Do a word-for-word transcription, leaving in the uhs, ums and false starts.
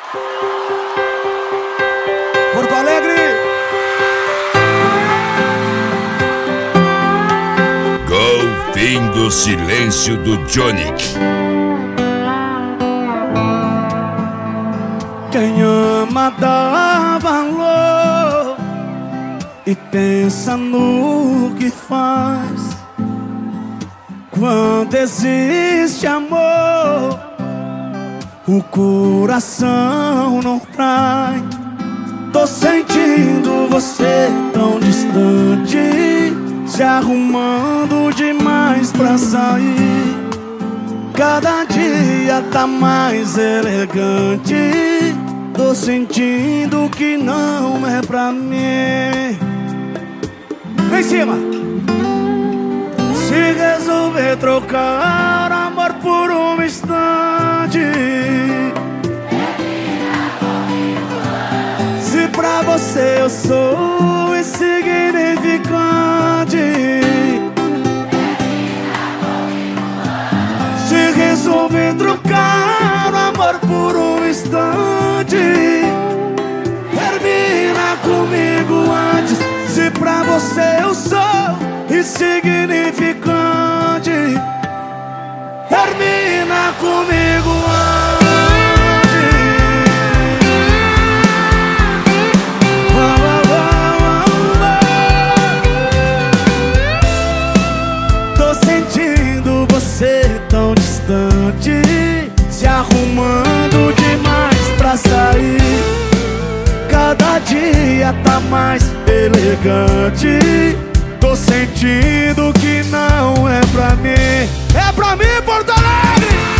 Porto Alegre. Gol, fim do silêncio do Johnny. Quem ama dá valor e pensa no que faz. Quando existe amor, o coração não trai. Tô sentindo você tão distante, se arrumando demais pra sair. Cada dia tá mais elegante. Tô sentindo que não é pra mim. Vem em cima. Se resolver trocar amor por um instante, se pra você eu sou insignificante, se resolver trocar amor por um instante, termina comigo antes. Se pra você eu sou insignificante, termina comigo antes. Oh, oh, oh, oh. Tô sentindo você tão distante, se arrumando demais pra sair. Cada dia tá mais elegante. Tô sentindo que não é pra mim. É pra mim, Porto Alegre!